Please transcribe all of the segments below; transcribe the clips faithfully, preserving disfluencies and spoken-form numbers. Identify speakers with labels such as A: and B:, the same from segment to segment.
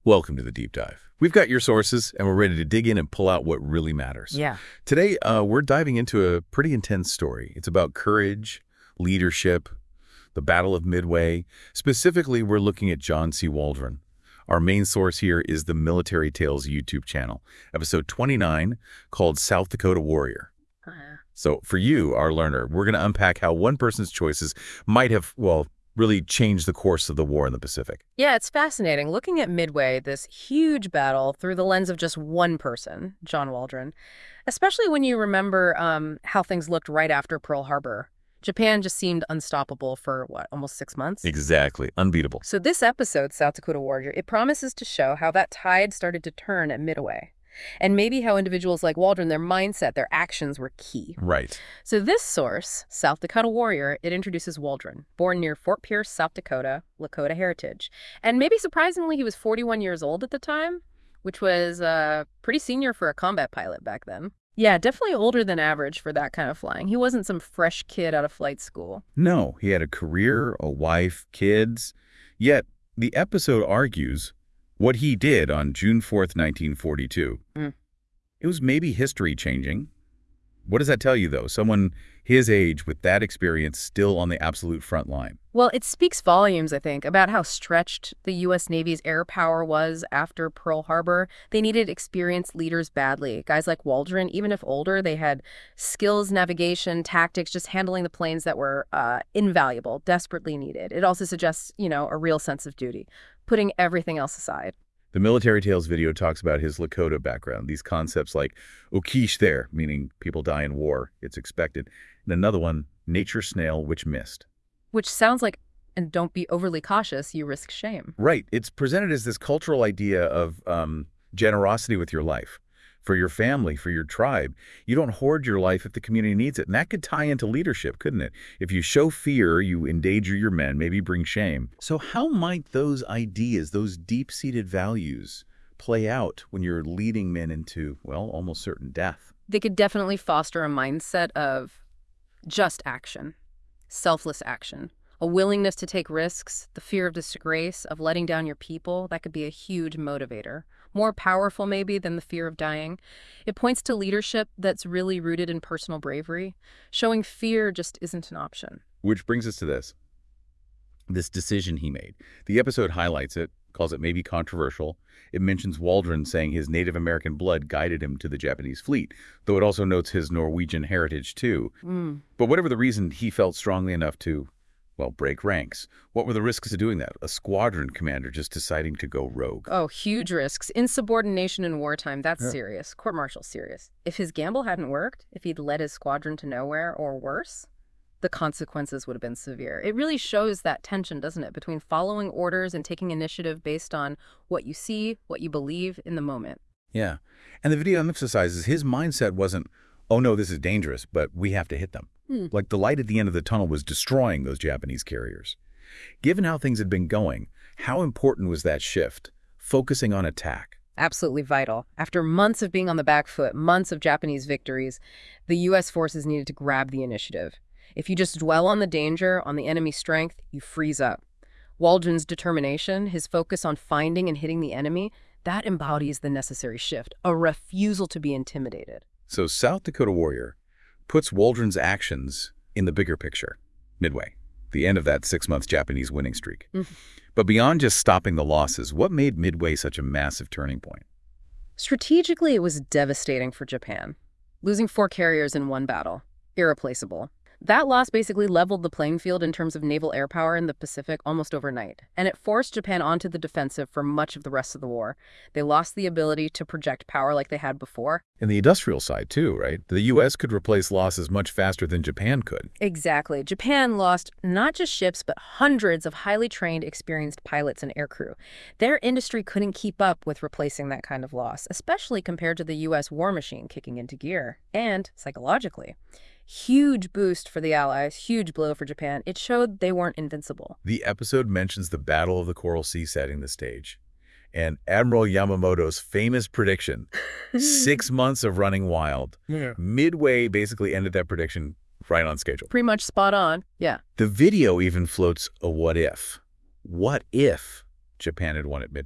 A: Welcome to the Deep Dive. We've got your sources, and we're ready to dig in and pull out what really matters.
B: Yeah.
A: Today, uh, we're diving into a pretty intense story. It's about courage, leadership, the Battle of Midway. Specifically, we're looking at John C. Waldron. Our main source here is the Military Tales YouTube channel, episode twenty-nine, called South Dakota Warrior.
B: Uh,
A: So for you, our learner, we're going to unpack how one person's choices might have, well, really changed the course of the war in the Pacific.
B: yeah, it's fascinating looking at Midway, this huge battle, through the lens of just one person, John Waldron, especially when you remember um, how things looked right after Pearl Harbor. Japan just seemed unstoppable for, what, almost six months?
A: Exactly. Unbeatable.
B: So this episode, South Dakota Warrior, it promises to show how that tide started to turn at Midway. And maybe how individuals like Waldron, their mindset, their actions were key.
A: Right.
B: So this source, South Dakota Warrior, it introduces Waldron, born near Fort Pierce, South Dakota, Lakota heritage. And maybe surprisingly, he was forty-one years old at the time, which was uh, pretty senior for a combat pilot back then. Yeah, definitely older than average for that kind of flying. He wasn't some fresh kid out of flight school.
A: No, he had a career, a wife, kids. Yet, the episode argues what he did on June fourth, nineteen forty-two.
B: Mm.
A: It was maybe history-changing. What does that tell you, though? Someone his age with that experience still on the absolute front line.
B: Well, it speaks volumes, I think, about how stretched the U S Navy's air power was after Pearl Harbor. They needed experienced leaders badly. Guys like Waldron, even if older, they had skills, navigation, tactics, just handling the planes that were uh, invaluable, desperately needed. It also suggests, you know, a real sense of duty, putting everything else aside.
A: The Military Tales video talks about his Lakota background, these concepts like Okish there, meaning people die in war, it's expected, and another one, nature snail which missed.
B: Which sounds like, and don't be overly cautious, you risk shame.
A: Right. It's presented as this cultural idea of um, generosity with your life, for your family, for your tribe. You don't hoard your life if the community needs it. And that could tie into leadership, couldn't it? If you show fear, you endanger your men, maybe bring shame. So how might those ideas, those deep-seated values, play out when you're leading men into, well, almost certain death?
B: They could definitely foster a mindset of just action, selfless action, a willingness to take risks, the fear of disgrace, of letting down your people. That could be a huge motivator. More powerful, maybe, than the fear of dying. It points to leadership that's really rooted in personal bravery. Showing fear just isn't an option.
A: Which brings us to this. This decision he made. The episode highlights it, calls it maybe controversial. It mentions Waldron saying his Native American blood guided him to the Japanese fleet, though it also notes his Norwegian heritage, too.
B: Mm.
A: But whatever the reason, he felt strongly enough to, well, break ranks. What were the risks of doing that? A squadron commander just deciding to go rogue.
B: Oh, huge risks. Insubordination in wartime, that's
A: Yeah.
B: serious. Court-martial serious. If his gamble hadn't worked, if he'd led his squadron to nowhere or worse, the consequences would have been severe. It really shows that tension, doesn't it, between following orders and taking initiative based on what you see, what you believe in the moment.
A: Yeah. And the video emphasizes his mindset wasn't, oh no, this is dangerous, but we have to hit them.
B: Hmm.
A: Like the light at the end of the tunnel was destroying those Japanese carriers. Given how things had been going, how important was that shift, focusing on attack?
B: Absolutely vital. After months of being on the back foot, months of Japanese victories, the U S forces needed to grab the initiative. If you just dwell on the danger, on the enemy's strength, you freeze up. Waldron's determination, his focus on finding and hitting the enemy, that embodies the necessary shift, a refusal to be intimidated.
A: So South Dakota Warrior puts Waldron's actions in the bigger picture, Midway, the end of that six-month Japanese winning streak.
B: Mhm.
A: But beyond just stopping the losses, what made Midway such a massive turning point?
B: Strategically, it was devastating for Japan. Losing four carriers in one battle, irreplaceable. That loss basically leveled the playing field in terms of naval air power in the Pacific almost overnight, and it forced Japan onto the defensive for much of the rest of the war. They lost the ability to project power like they had before.
A: And the industrial side, too, right? The U S could replace losses much faster than Japan could.
B: Exactly. Japan lost not just ships, but hundreds of highly trained, experienced pilots and aircrew. Their industry couldn't keep up with replacing that kind of loss, especially compared to the U S war machine kicking into gear. And psychologically, huge boost for the Allies, huge blow for Japan. It showed they weren't invincible.
A: The episode mentions the Battle of the Coral Sea setting the stage. And Admiral Yamamoto's famous prediction, six months of running wild.
B: Yeah.
A: Midway basically ended that prediction right on schedule.
B: Pretty much spot on. Yeah.
A: The video even floats a what if. What if Japan had won at Midway?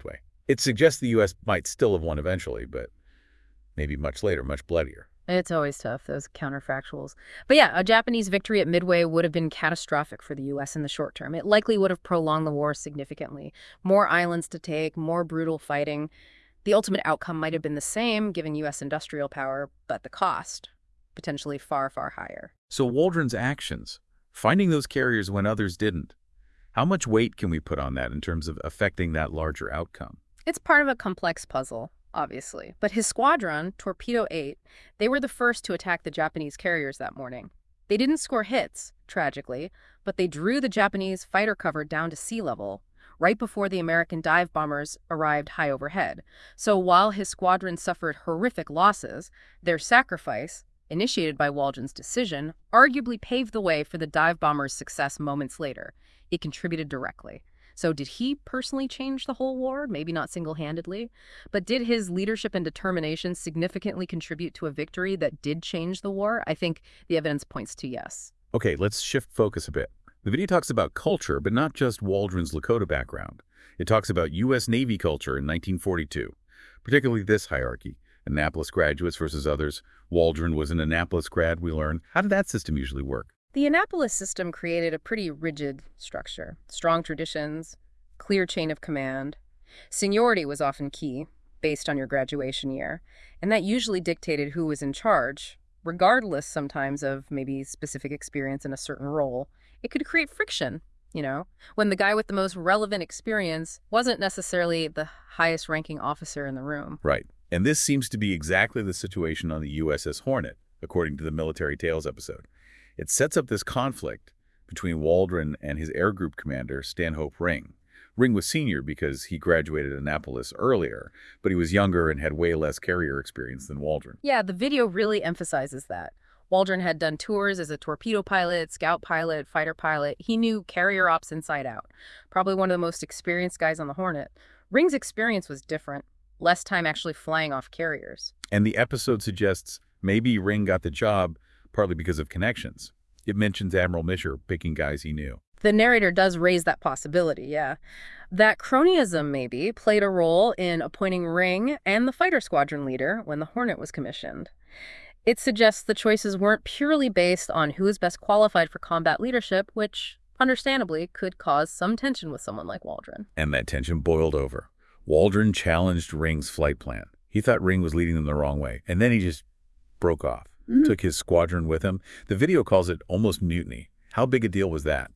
A: It suggests the U S might still have won eventually, but maybe much later, much bloodier.
B: It's always tough, those counterfactuals. But yeah, a Japanese victory at Midway would have been catastrophic for the U S in the short term. It likely would have prolonged the war significantly. More islands to take, more brutal fighting. The ultimate outcome might have been the same, given U S industrial power, but the cost, potentially far, far higher.
A: So Waldron's actions, finding those carriers when others didn't, how much weight can we put on that in terms of affecting that larger outcome?
B: It's part of a complex puzzle, obviously. But his squadron, Torpedo eight, they were the first to attack the Japanese carriers that morning. They didn't score hits, tragically, but they drew the Japanese fighter cover down to sea level, right before the American dive bombers arrived high overhead. So while his squadron suffered horrific losses, their sacrifice, initiated by Waldron's decision, arguably paved the way for the dive bombers' success moments later. It contributed directly. So did he personally change the whole war? Maybe not single-handedly. But did his leadership and determination significantly contribute to a victory that did change the war? I think the evidence points to yes.
A: Okay, let's shift focus a bit. The video talks about culture, but not just Waldron's Lakota background. It talks about U S Navy culture in nineteen forty-two, particularly this hierarchy. Annapolis graduates versus others. Waldron was an Annapolis grad, we learn. How did that system usually work?
B: The Annapolis system created a pretty rigid structure. Strong traditions, clear chain of command. Seniority was often key, based on your graduation year, and that usually dictated who was in charge, regardless sometimes of maybe specific experience in a certain role. It could create friction, you know, when the guy with the most relevant experience wasn't necessarily the highest ranking officer in the room.
A: Right. And this seems to be exactly the situation on the U S S Hornet, according to the Military Tales episode. It sets up this conflict between Waldron and his air group commander, Stanhope Ring. Ring was senior because he graduated Annapolis earlier, but he was younger and had way less carrier experience than Waldron.
B: Yeah, the video really emphasizes that. Waldron had done tours as a torpedo pilot, scout pilot, fighter pilot. He knew carrier ops inside out. Probably one of the most experienced guys on the Hornet. Ring's experience was different. Less time actually flying off carriers.
A: And the episode suggests maybe Ring got the job partly because of connections. It mentions Admiral Misher picking guys he knew.
B: The narrator does raise that possibility, yeah. That cronyism, maybe, played a role in appointing Ring and the fighter squadron leader when the Hornet was commissioned. It suggests the choices weren't purely based on who is best qualified for combat leadership, which, understandably, could cause some tension with someone like Waldron.
A: And that tension boiled over. Waldron challenged Ring's flight plan. He thought Ring was leading them the wrong way, and then he just broke off. Mm-hmm. Took his squadron with him. The video calls it almost mutiny. How big a deal was that?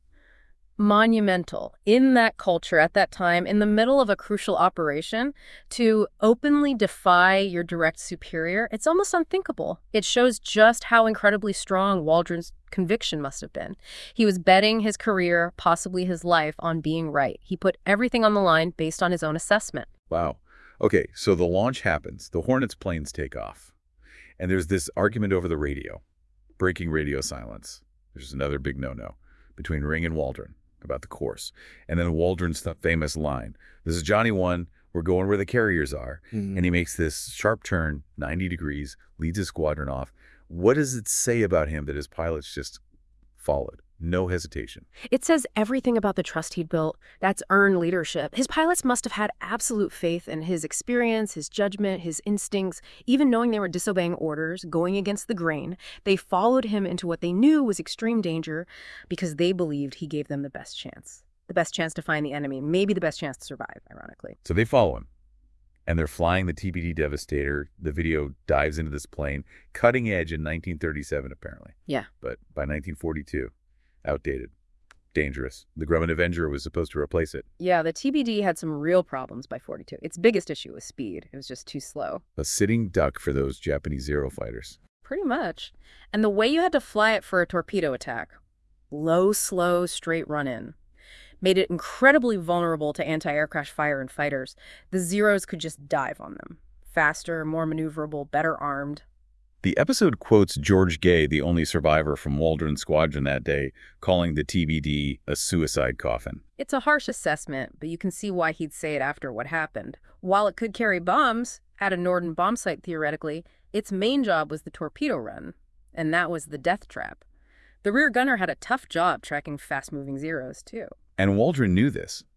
B: Monumental. In that culture at that time, in the middle of a crucial operation, to openly defy your direct superior, it's almost unthinkable. It shows just how incredibly strong Waldron's conviction must have been. He was betting his career, possibly his life, on being right. He put everything on the line based on his own assessment.
A: Wow. Okay, so the launch happens. The Hornet's planes take off. And there's this argument over the radio, breaking radio silence. There's another big no-no between Ring and Waldron about the course. And then Waldron's famous line, "This is Johnny One, we're going where the carriers are." Mm-hmm. And he makes this sharp turn, ninety degrees, leads his squadron off. What does it say about him that his pilots just followed? No hesitation.
B: It says everything about the trust he'd built. That's earned leadership. His pilots must have had absolute faith in his experience, his judgment, his instincts, even knowing they were disobeying orders, going against the grain. They followed him into what they knew was extreme danger because they believed he gave them the best chance. The best chance to find the enemy, maybe the best chance to survive, ironically.
A: So they follow him, and they're flying the T B D Devastator. The video dives into this plane, cutting edge in nineteen thirty-seven, apparently.
B: Yeah.
A: But by nineteen forty-two, outdated, dangerous. The Grumman Avenger was supposed to replace it.
B: Yeah, the T B D had some real problems by forty-two. Its biggest issue was speed. It was just too slow.
A: A sitting duck for those Japanese Zero fighters.
B: Pretty much. And the way you had to fly it for a torpedo attack, low, slow, straight run-in, made it incredibly vulnerable to anti-aircraft fire and fighters. The Zeros could just dive on them. Faster, more maneuverable, better armed.
A: The episode quotes George Gay, the only survivor from Waldron's squadron that day, calling the T B D a suicide coffin.
B: It's a harsh assessment, but you can see why he'd say it after what happened. While it could carry bombs, at a Norden bomb site theoretically, its main job was the torpedo run, and that was the death trap. The rear gunner had a tough job tracking fast-moving Zeros, too.
A: And Waldron knew this.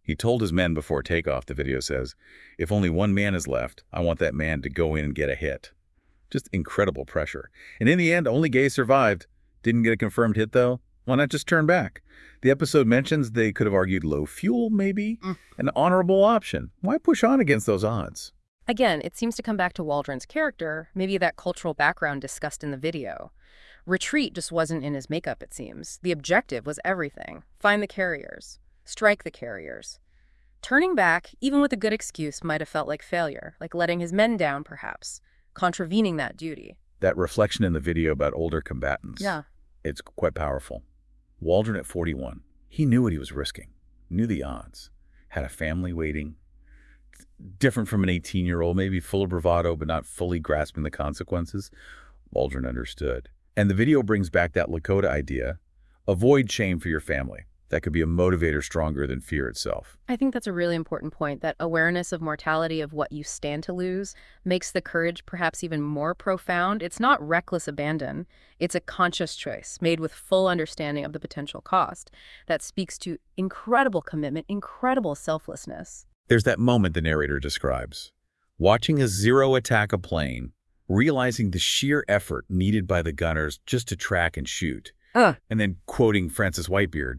A: He told his men before takeoff, the video says, if only one man is left, I want that man to go in and get a hit. Just incredible pressure. And in the end, only Gay survived. Didn't get a confirmed hit, though. Why not just turn back? The episode mentions they could have argued low fuel, maybe? Mm. An honorable option. Why push on against those odds?
B: Again, it seems to come back to Waldron's character, maybe that cultural background discussed in the video. Retreat just wasn't in his makeup, it seems. The objective was everything. Find the carriers. Strike the carriers. Turning back, even with a good excuse, might have felt like failure, like letting his men down, perhaps, contravening that duty.
A: That reflection in the video about older combatants.
B: Yeah.
A: It's quite powerful. Waldron at forty-one, he knew what he was risking, knew the odds, had a family waiting, different from an eighteen-year-old, maybe full of bravado, but not fully grasping the consequences. Waldron understood. And the video brings back that Lakota idea, avoid shame for your family. That could be a motivator stronger than fear itself.
B: I think that's a really important point, that awareness of mortality, of what you stand to lose, makes the courage perhaps even more profound. It's not reckless abandon. It's a conscious choice made with full understanding of the potential cost that speaks to incredible commitment, incredible selflessness.
A: There's that moment the narrator describes. Watching a Zero attack a plane, realizing the sheer effort needed by the gunners just to track and shoot, uh. and then quoting Francis Whitebeard,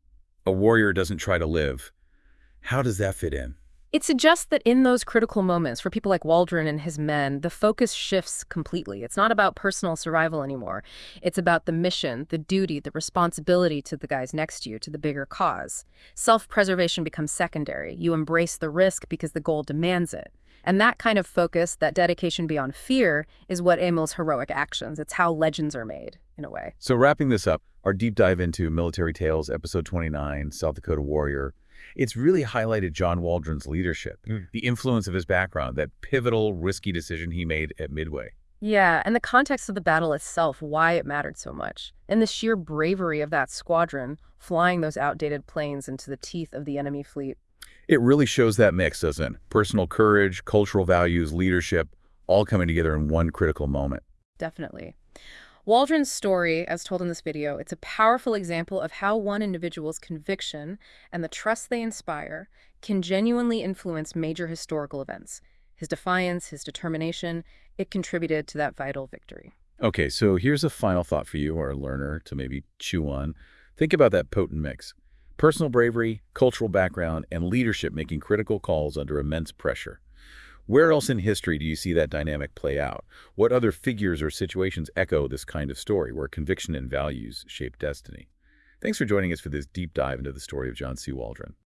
A: a warrior doesn't try to live. How does that fit in?
B: It suggests that in those critical moments, for people like Waldron and his men, the focus shifts completely. It's not about personal survival anymore. It's about the mission, the duty, the responsibility to the guys next to you, to the bigger cause. Self-preservation becomes secondary. You embrace the risk because the goal demands it. And that kind of focus, that dedication beyond fear, is what Emil's heroic actions. It's how legends are made, in a way.
A: So wrapping this up, our deep dive into Military Tales, Episode twenty-nine, South Dakota Warrior, it's really highlighted John Waldron's leadership, mm. the influence of his background, that pivotal, risky decision he made at Midway.
B: Yeah, and the context of the battle itself, why it mattered so much, and the sheer bravery of that squadron flying those outdated planes into the teeth of the enemy fleet.
A: It really shows that mix, doesn't it? Personal courage, cultural values, leadership, all coming together in one critical moment.
B: Definitely. Waldron's story, as told in this video, it's a powerful example of how one individual's conviction and the trust they inspire can genuinely influence major historical events. His defiance, his determination, it contributed to that vital victory.
A: Okay, so here's a final thought for you, our learner, to maybe chew on. Think about that potent mix. Personal bravery, cultural background, and leadership making critical calls under immense pressure. Where else in history do you see that dynamic play out? What other figures or situations echo this kind of story, where conviction and values shape destiny? Thanks for joining us for this deep dive into the story of John C. Waldron.